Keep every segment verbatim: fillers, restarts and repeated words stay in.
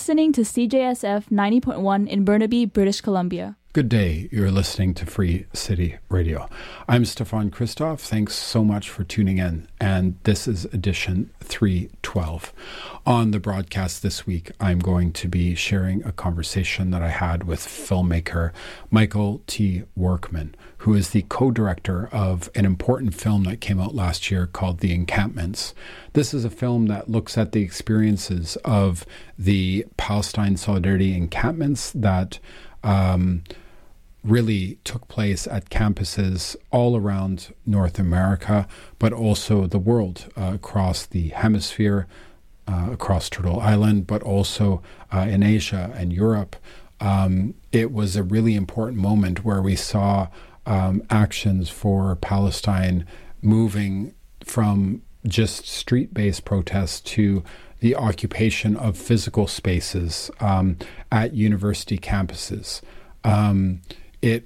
Listening to C J S F ninety point one in Burnaby, British Columbia. Good day. You're listening to Free City Radio. I'm Stefan Christoff. Thanks so much for tuning in. And this is edition three twelve. On the broadcast this week, I'm going to be sharing a conversation that I had with filmmaker Michael T. Workman, who is the co-director of an important film that came out last year called The Encampments. This is a film that looks at the experiences of the Palestine Solidarity encampments that um, really took place at campuses all around North America, but also the world, uh, across the hemisphere, uh, across Turtle Island, but also uh, in Asia and Europe. Um, it was a really important moment where we saw um, actions for Palestine moving from just street-based protests to the occupation of physical spaces um, at university campuses. Um, it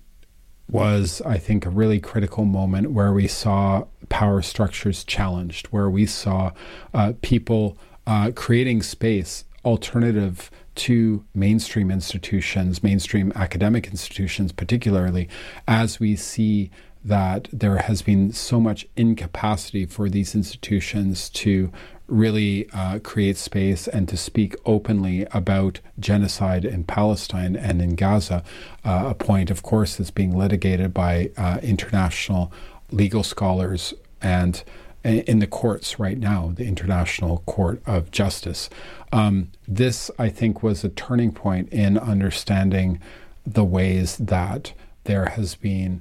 was, I think, a really critical moment where we saw power structures challenged, where we saw uh, people uh, creating space alternative to mainstream institutions, mainstream academic institutions particularly, as we see that there has been so much incapacity for these institutions to really uh, create space and to speak openly about genocide in Palestine and in Gaza, uh, a point, of course, that's being litigated by uh, international legal scholars and in the courts right now, the International Court of Justice. Um, this, I think, was a turning point in understanding the ways that there has been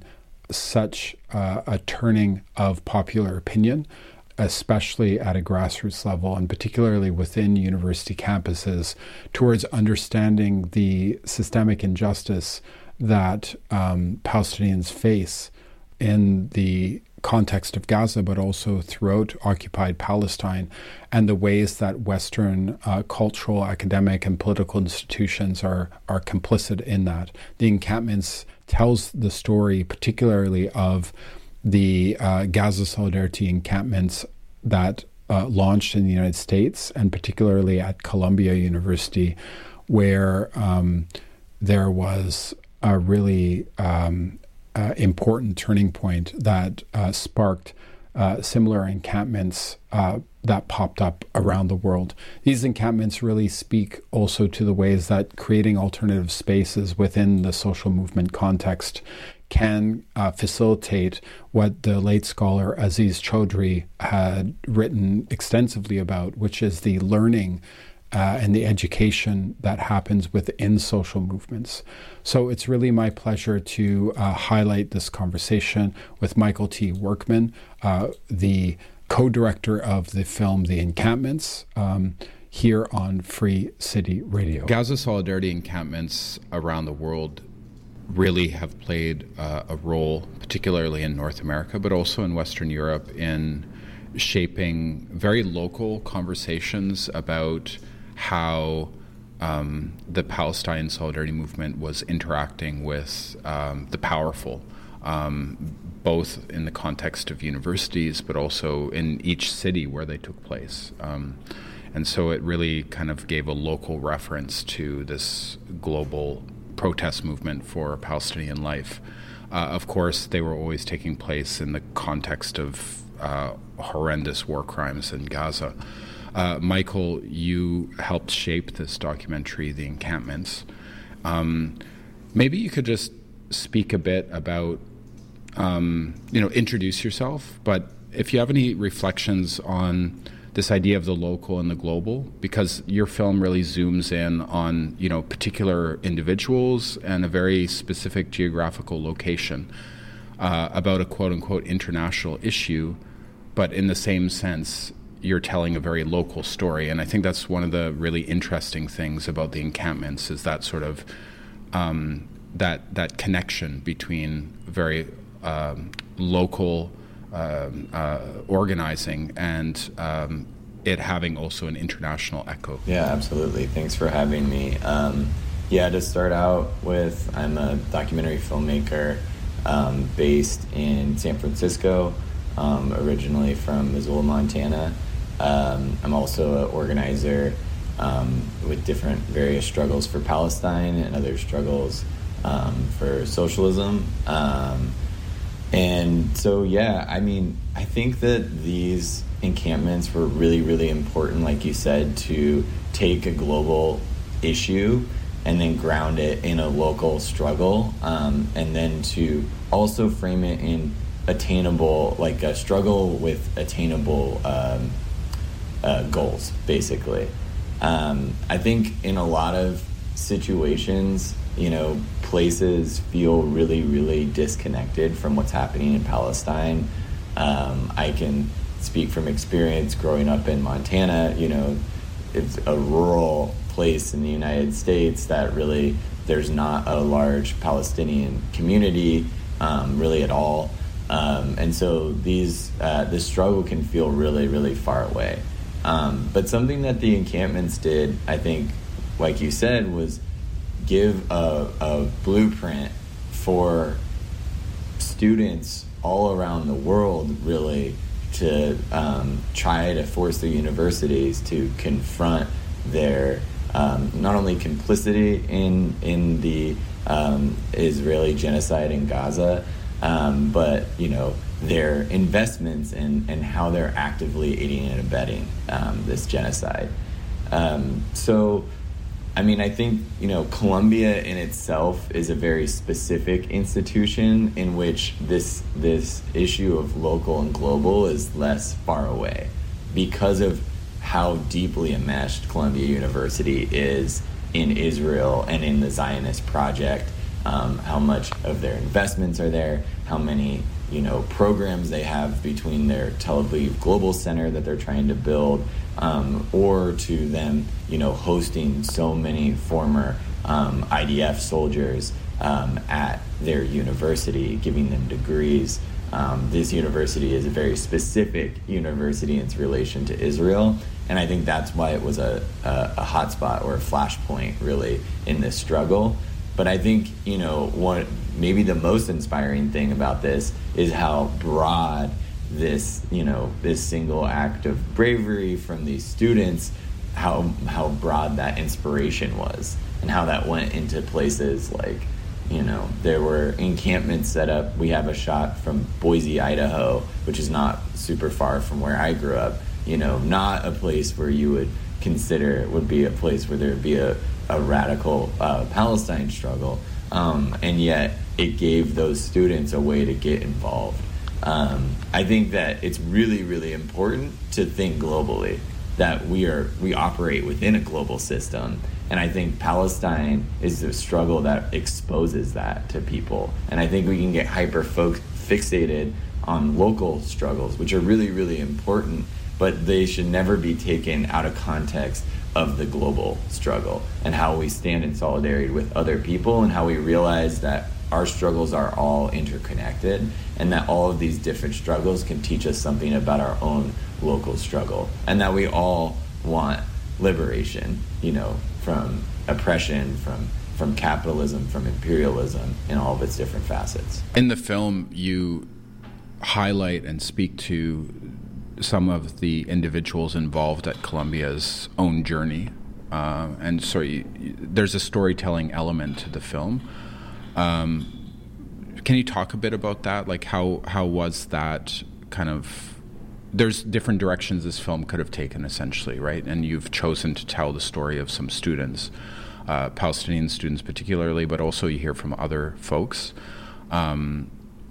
such uh, a turning of popular opinion, especially at a grassroots level and particularly within university campuses, towards understanding the systemic injustice that um, Palestinians face in the context of Gaza, but also throughout occupied Palestine, and the ways that Western uh, cultural, academic, and political institutions are are complicit in that. The Encampments tells the story particularly of the uh, Gaza Solidarity encampments that uh, launched in the United States, and particularly at Columbia University, where um, there was a really um, uh, important turning point that uh, sparked uh, similar encampments uh, that popped up around the world. These encampments really speak also to the ways that creating alternative spaces within the social movement context can uh, facilitate what the late scholar Aziz Chaudhry had written extensively about, which is the learning uh, and the education that happens within social movements. So it's really my pleasure to uh, highlight this conversation with Michael T. Workman, uh, the co-director of the film The Encampments, um, here on Free City Radio. Gaza Solidarity encampments around the world really have played uh, a role, particularly in North America, but also in Western Europe, in shaping very local conversations about how um, the Palestine Solidarity movement was interacting with um, the powerful, um, both in the context of universities, but also in each city where they took place. Um, and so it really kind of gave a local reference to this global protest movement for Palestinian life. Uh, of course, they were always taking place in the context of uh, horrendous war crimes in Gaza. Uh, Michael, you helped shape this documentary, The Encampments. Um, maybe you could just speak a bit about, um, you know, introduce yourself, but if you have any reflections on this idea of the local and the global, because your film really zooms in on, you know, particular individuals and a very specific geographical location uh, about a quote-unquote international issue, but in the same sense, you're telling a very local story. And I think that's one of the really interesting things about the encampments, is that sort of um, that that connection between very um, local Um, uh, organizing and um, it having also an international echo. Yeah, absolutely. Thanks for having me. Um, yeah, to start out with, I'm a documentary filmmaker um, based in San Francisco, um, originally from Missoula, Montana. Um, I'm also an organizer um, with different various struggles for Palestine and other struggles um, for socialism. Um, and so, yeah, I mean, I think that these encampments were really, really important, like you said, to take a global issue and then ground it in a local struggle, um, and then to also frame it in attainable, like a struggle with attainable um, uh, goals, basically. Um, I think in a lot of situations, you know, places feel really, really disconnected from what's happening in Palestine. Um, I can speak from experience growing up in Montana. You know, it's a rural place in the United States that really, there's not a large Palestinian community um, really at all. Um, and so these uh, this struggle can feel really, really far away. Um, but something that the encampments did, I think, like you said, was give a, a blueprint for students all around the world, really, to um, try to force the universities to confront their um, not only complicity in in the um, Israeli genocide in Gaza, um, but you know their investments and and how they're actively aiding and abetting um, this genocide. Um, so, I mean, I think you know Columbia in itself is a very specific institution in which this this issue of local and global is less far away because of how deeply enmeshed Columbia University is in Israel and in the Zionist project, um, how much of their investments are there, how many you know programs they have between their Tel Aviv Global Center that they're trying to build, um, or to them you know hosting so many former um, I D F soldiers um, at their university, giving them degrees. Um, this university is a very specific university in its relation to Israel, and I think that's why it was a, a, a hotspot or a flashpoint, really, in this struggle. But I think, you know, what maybe the most inspiring thing about this is how broad this, you know, this single act of bravery from these students, how how broad that inspiration was, and how that went into places like, you know, there were encampments set up. We have a shot from Boise, Idaho, which is not super far from where I grew up. You know, not a place where you would consider it would be a place where there would be a, a radical uh, Palestine struggle. Um, and yet it gave those students a way to get involved. Um, I think that it's really, really important to think globally, that we are we operate within a global system. And I think Palestine is a struggle that exposes that to people. And I think we can get hyper fixated on local struggles, which are really, really important, but they should never be taken out of context of the global struggle and how we stand in solidarity with other people and how we realize that our struggles are all interconnected and that all of these different struggles can teach us something about our own local struggle, and that we all want liberation, you know, from oppression, from from capitalism, from imperialism, in all of its different facets. In the film, you highlight and speak to some of the individuals involved at Columbia's own journey. Uh, and so you, there's a storytelling element to the film. Um, can you talk a bit about that? Like how, how was that kind of... There's different directions this film could have taken, essentially, right? And you've chosen to tell the story of some students, uh, Palestinian students particularly, but also you hear from other folks. Um,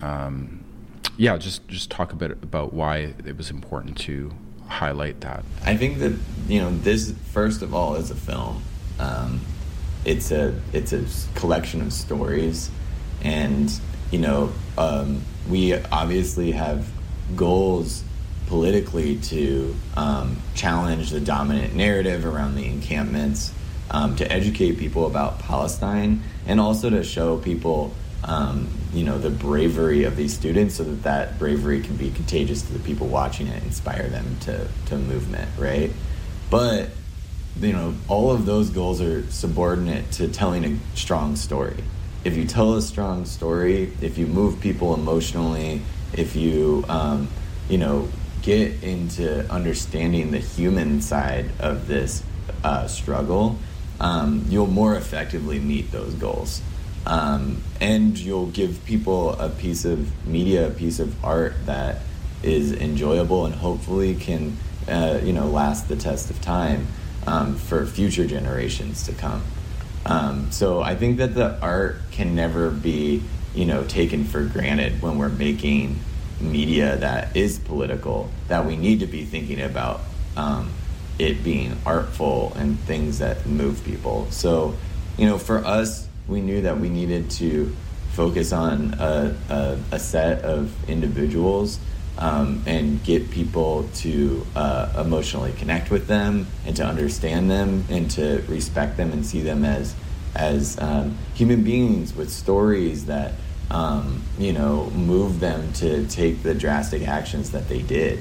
um, yeah, just just talk a bit about why it was important to highlight that. I think that, you know, this, first of all, is a film. Um, it's a it's a collection of stories, and, you know, um, we obviously have goals politically to um, challenge the dominant narrative around the encampments, um, to educate people about Palestine, and also to show people, um, you know, the bravery of these students, so that that bravery can be contagious to the people watching it, inspire them to, to movement, right? But, you know, all of those goals are subordinate to telling a strong story. If you tell a strong story, if you move people emotionally, if you, um, you know, get into understanding the human side of this uh, struggle, um, you'll more effectively meet those goals. Um, and you'll give people a piece of media, a piece of art that is enjoyable and hopefully can, uh, you know, last the test of time um, for future generations to come. Um, so I think that the art can never be, you know, taken for granted when we're making media that is political, that we need to be thinking about um, it being artful and things that move people. So, you know, for us, we knew that we needed to focus on a, a, a set of individuals um, and get people to uh, emotionally connect with them and to understand them and to respect them and see them as as um, human beings with stories that um, you know move them to take the drastic actions that they did.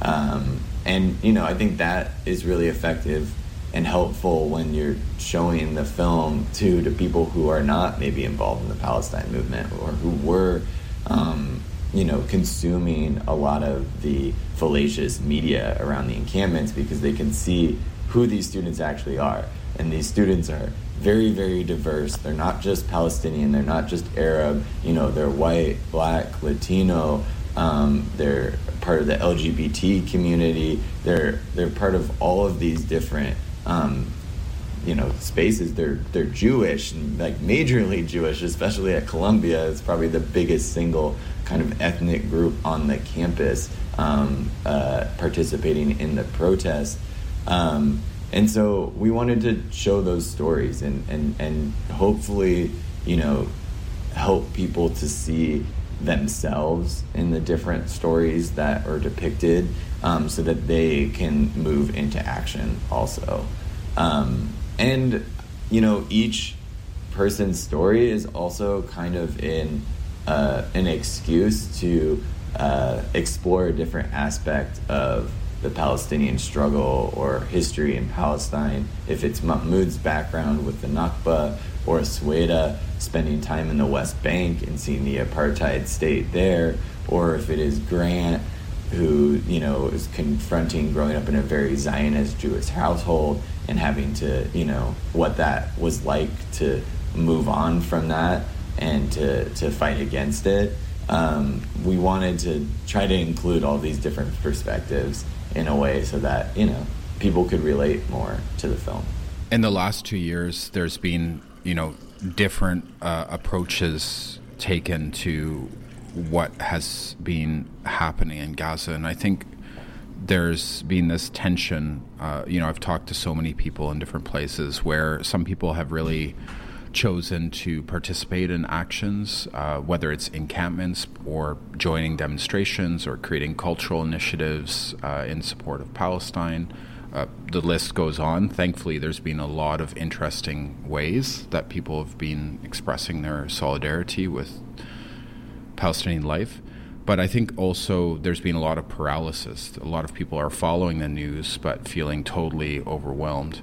Um, and you know I think that is really effective and helpful when you're showing the film to to people who are not maybe involved in the Palestine movement or who were, um, you know, consuming a lot of the fallacious media around the encampments, because they can see who these students actually are. And these students are very, very diverse. They're not just Palestinian. They're not just Arab. You know, they're white, black, Latino. Um, they're part of the L G B T community. They're they're part of all of these different Um, you know, spaces. They're they're Jewish, and like majorly Jewish, especially at Columbia. It's probably the biggest single kind of ethnic group on the campus um, uh, participating in the protest. Um, and so we wanted to show those stories and, and, and hopefully, you know, help people to see themselves in the different stories that are depicted, um, so that they can move into action also. Um, and, you know, each person's story is also kind of in uh, an excuse to uh, explore a different aspect of the Palestinian struggle or history in Palestine. If it's Mahmoud's background with the Nakba, or Sueda spending time in the West Bank and seeing the apartheid state there, or if it is Grant, who, you know, is confronting growing up in a very Zionist Jewish household and having to, you know, what that was like to move on from that and to, to fight against it. Um, we wanted to try to include all these different perspectives in a way so that, you know, people could relate more to the film. In the last two years, there's been, you know, different uh, approaches taken to what has been happening in Gaza. And I think there's been this tension. Uh, you know, I've talked to so many people in different places where some people have really chosen to participate in actions, uh, whether it's encampments or joining demonstrations or creating cultural initiatives uh, in support of Palestine. Uh, the list goes on. Thankfully, there's been a lot of interesting ways that people have been expressing their solidarity with Palestinian life. But I think also there's been a lot of paralysis. A lot of people are following the news but feeling totally overwhelmed.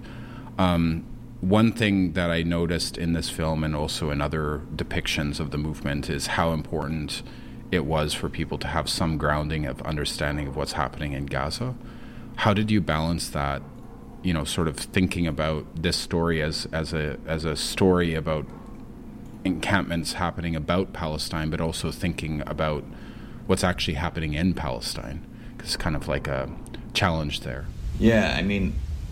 Um, one thing that I noticed in this film and also in other depictions of the movement is how important it was for people to have some grounding of understanding of what's happening in Gaza. How did you balance that, you know, sort of thinking about this story as, as a as a story about encampments happening about Palestine, but also thinking about what's actually happening in Palestine? Because it's kind of like a challenge there. Yeah, I mean,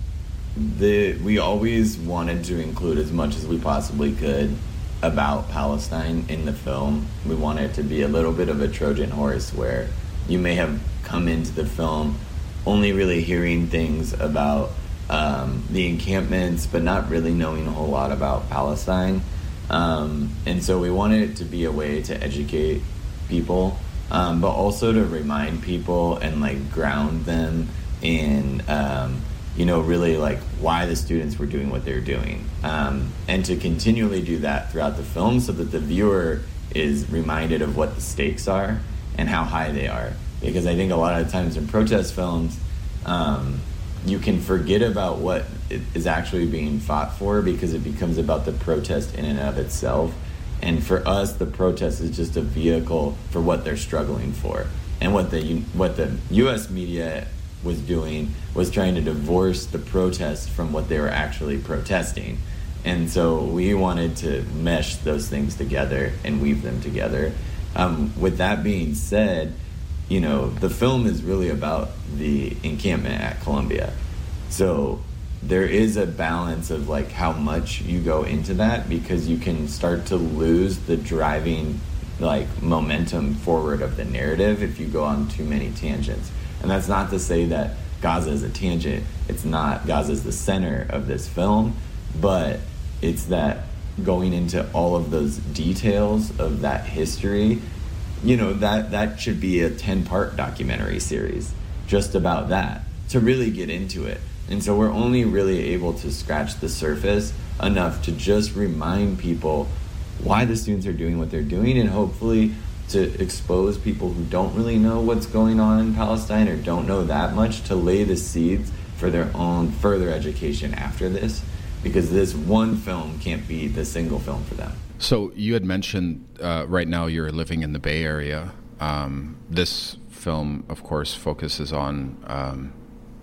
the we always wanted to include as much as we possibly could about Palestine in the film. We wanted it to be a little bit of a Trojan horse where you may have come into the film only really hearing things about um, the encampments, but not really knowing a whole lot about Palestine. Um, and so we wanted it to be a way to educate people, um, but also to remind people and like ground them in, um, you know, really like why the students were doing what they're doing. Um, and to continually do that throughout the film so that the viewer is reminded of what the stakes are and how high they are. Because I think a lot of times in protest films, um, you can forget about what is actually being fought for because it becomes about the protest in and of itself. And for us, the protest is just a vehicle for what they're struggling for. And what the what the U S media was doing was trying to divorce the protest from what they were actually protesting. And so we wanted to mesh those things together and weave them together. Um, with that being said, you know, the film is really about the encampment at Columbia. So there is a balance of like how much you go into that, because you can start to lose the driving like momentum forward of the narrative if you go on too many tangents. And that's not to say that Gaza is a tangent. It's not. Gaza is the center of this film, but it's that going into all of those details of that history, you know, that that should be a ten-part documentary series just about that, to really get into it. And so we're only really able to scratch the surface enough to just remind people why the students are doing what they're doing, and hopefully to expose people who don't really know what's going on in Palestine or don't know that much, to lay the seeds for their own further education after this, because this one film can't be the single film for them. So you had mentioned uh, right now you're living in the Bay Area. Um, this film, of course, focuses on um,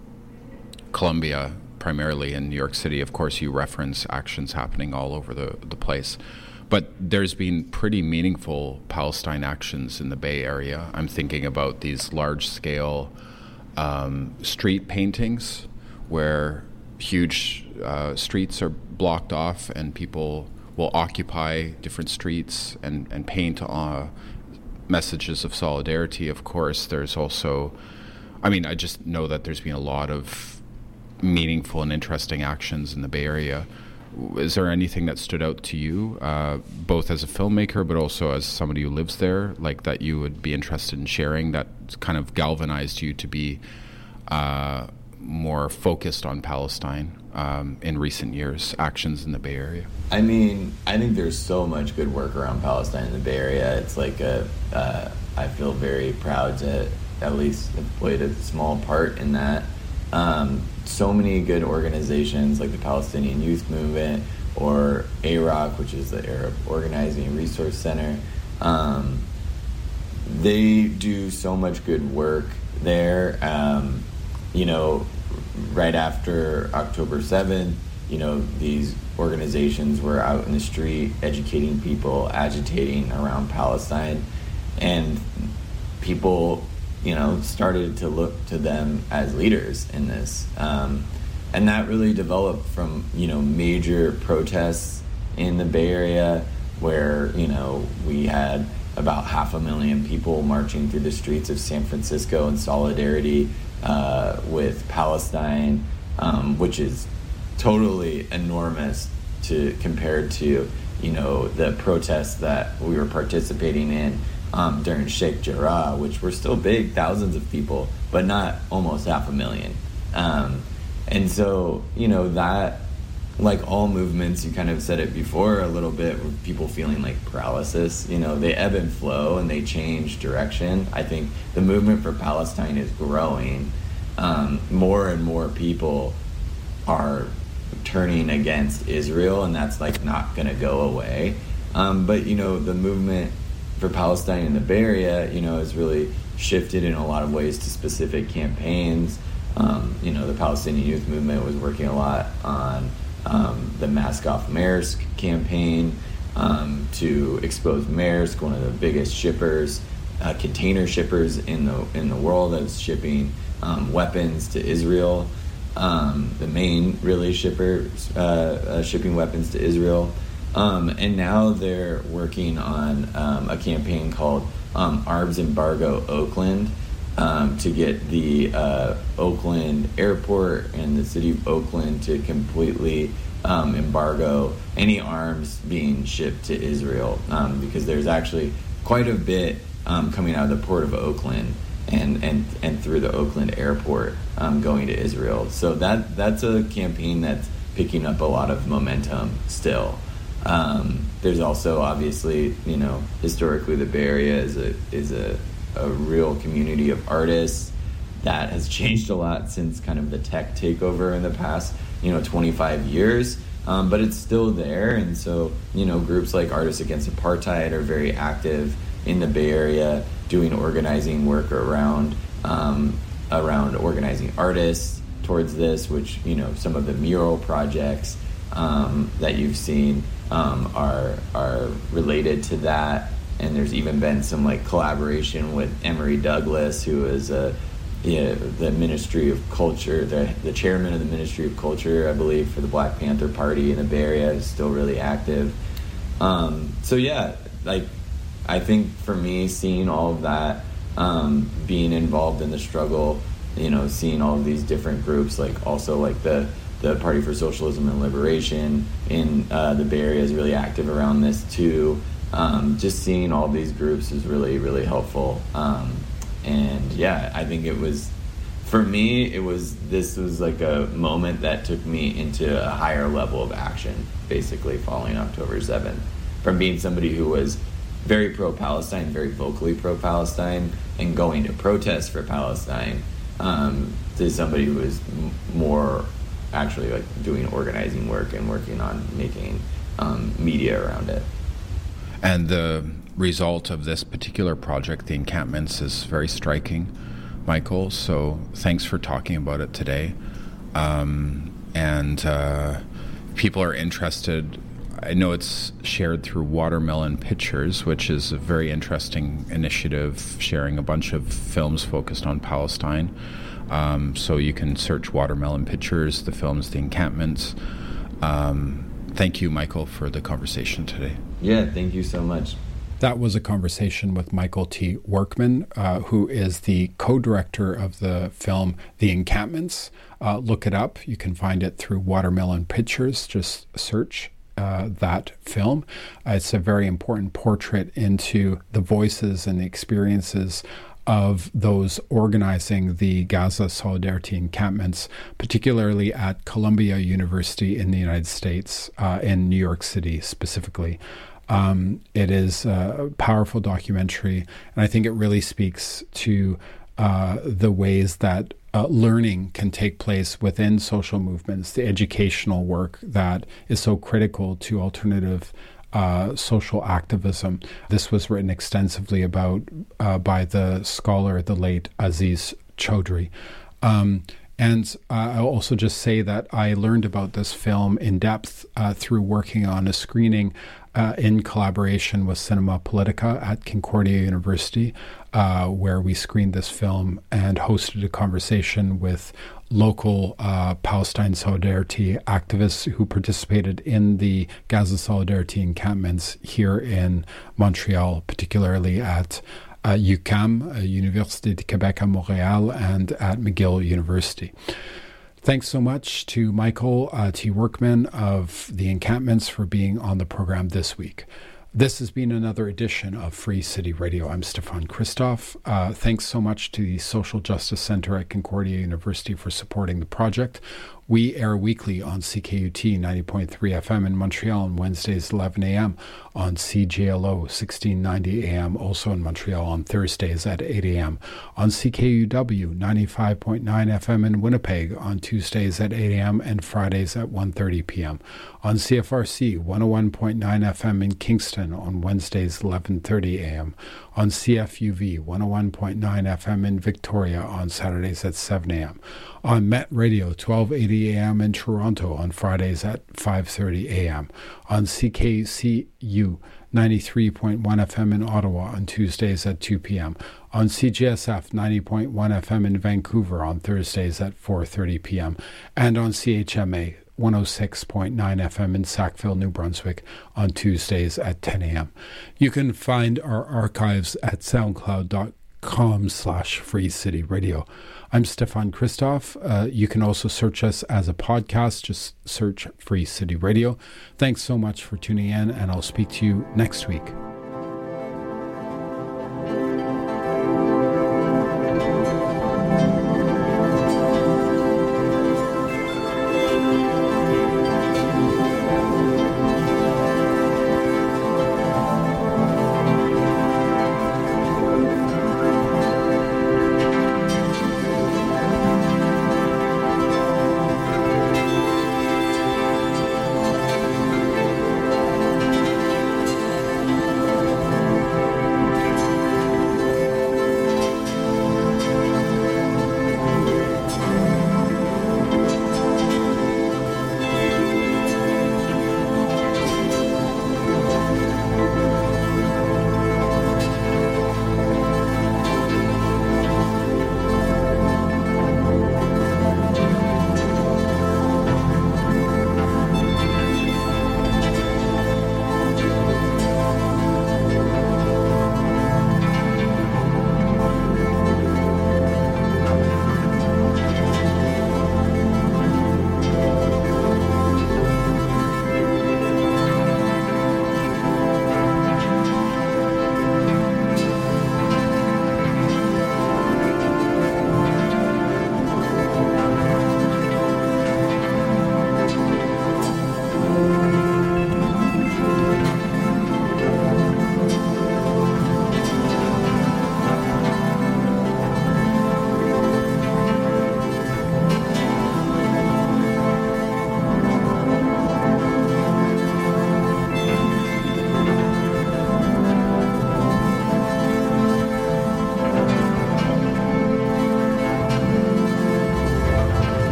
Columbia, primarily in New York City. Of course, you reference actions happening all over the, the place. But there's been pretty meaningful Palestine actions in the Bay Area. I'm thinking about these large-scale um, street paintings where huge uh, streets are blocked off and people will occupy different streets and, and paint uh, messages of solidarity. Of course, there's also, I mean, I just know that there's been a lot of meaningful and interesting actions in the Bay Area. Is there anything that stood out to you, uh, both as a filmmaker but also as somebody who lives there, like that you would be interested in sharing, that kind of galvanized you to be uh, more focused on Palestine um, in recent years, actions in the Bay Area? I mean, I think there's so much good work around Palestine in the Bay Area. It's like a, uh, I feel very proud to at least have played a small part in that. Um, so many good organizations like the Palestinian Youth Movement or A R O C, which is the Arab Organizing Resource Center. Um, they do so much good work there. Um, you know, right after October seventh, you know, these organizations were out in the street educating people, agitating around Palestine, and people, you know, started to look to them as leaders in this. Um, and that really developed from, you know, major protests in the Bay Area where, you know, we had about half a million people marching through the streets of San Francisco in solidarity uh, with Palestine, um, which is totally enormous to compared to, you know, the protests that we were participating in Um, during Sheikh Jarrah, which were still big, thousands of people, but not almost half a million. Um, and so, you know, that, like all movements, you kind of said it before a little bit, with people feeling like paralysis, you know, they ebb and flow and they change direction. I think the movement for Palestine is growing. Um, more and more people are turning against Israel, and that's like not going to go away. Um, but, you know, the movement for Palestine in the Bay Area, you know, has really shifted in a lot of ways to specific campaigns. Um, you know, the Palestinian Youth Movement was working a lot on um, the Mask Off Maersk campaign um, to expose Maersk, one of the biggest shippers, uh, container shippers in the in the world, that's shipping um, weapons to Israel. Um, the main really shipper uh, uh, shipping weapons to Israel. Um, and now they're working on um, a campaign called um, Arms Embargo Oakland um, to get the uh, Oakland airport and the city of Oakland to completely um, embargo any arms being shipped to Israel, um, because there's actually quite a bit um, coming out of the port of Oakland and, and, and through the Oakland airport um, going to Israel. So that that's a campaign that's picking up a lot of momentum still. Um, there's also obviously, you know, historically the Bay Area is a is a, a real community of artists that has changed a lot since kind of the tech takeover in the past, you know, twenty-five years. Um, but it's still there, and so, you know, groups like Artists Against Apartheid are very active in the Bay Area, doing organizing work around um, around organizing artists towards this, which, you know, some of the mural projects um, that you've seen um, are are related to that. And there's even been some like collaboration with Emory Douglas, who is a yeah, the Ministry of Culture, the the chairman of the Ministry of Culture, I believe, for the Black Panther Party in the Bay Area, is still really active. Um, so yeah, like I think for me, seeing all of that, um, being involved in the struggle, you know, seeing all of these different groups, like also like the the Party for Socialism and Liberation in uh, the Bay Area is really active around this too. Um, just seeing all these groups is really, really helpful. Um, and yeah, I think it was, for me, it was, this was like a moment that took me into a higher level of action, basically following October seventh. From being somebody who was very pro-Palestine, very vocally pro-Palestine, and going to protest for Palestine, um, to somebody who was m- more actually like doing organizing work and working on making um, media around it. And the result of this particular project, the encampments, is very striking, Michael. So thanks for talking about it today. Um, and uh, people are interested. I know it's shared through Watermelon Pictures, which is a very interesting initiative, sharing a bunch of films focused on Palestine. Um, so you can search Watermelon Pictures, the films, the encampments. Um, thank you, Michael, for the conversation today. Yeah, thank you so much. That was a conversation with Michael T. Workman, uh, who is the co-director of the film The Encampments. Uh, look it up. You can find it through Watermelon Pictures. Just search uh, that film. Uh, it's a very important portrait into the voices and the experiences of those organizing the Gaza Solidarity encampments, particularly at Columbia University in the United States, uh, in New York City specifically. Um, it is a powerful documentary, and I think it really speaks to uh, the ways that uh, learning can take place within social movements, the educational work that is so critical to alternative Uh, social activism. This was written extensively about uh, by the scholar, the late Aziz Chaudhry. Um, and uh, I'll also just say that I learned about this film in depth uh, through working on a screening uh, in collaboration with Cinema Politica at Concordia University, uh, where we screened this film and hosted a conversation with local uh, Palestine Solidarity activists who participated in the Gaza Solidarity encampments here in Montreal, particularly at uh, U Q A M, uh, Université du Québec à Montréal, and at McGill University. Thanks so much to Michael uh, T. Workman of the Encampments for being on the program this week. This has been another edition of Free City Radio. I'm Stefan Christoff. Uh, thanks so much to the Social Justice Center at Concordia University for supporting the project. We air weekly on C K U T ninety point three F M in Montreal on Wednesdays eleven a.m., on C J L O sixteen ninety A M, also in Montreal on Thursdays at eight a.m., on C K U W ninety-five point nine F M in Winnipeg on Tuesdays at eight a.m. and Fridays at one thirty p.m., on C F R C one oh one point nine F M in Kingston on Wednesdays eleven thirty a.m., on C F U V one oh one point nine F M in Victoria on Saturdays at seven a.m., on Met Radio twelve eighty a.m. in Toronto on Fridays at five thirty a.m., on C K C U ninety-three point one F M in Ottawa on Tuesdays at two p.m., on C G S F ninety point one F M in Vancouver on Thursdays at four thirty p.m., and on C H M A one oh six point nine F M in Sackville, New Brunswick on Tuesdays at ten a.m. You can find our archives at soundcloud.com slash Free City Radio. I'm Stefan Christoff. Uh, you can also search us as a podcast. Just search Free City Radio. Thanks so much for tuning in, and I'll speak to you next week.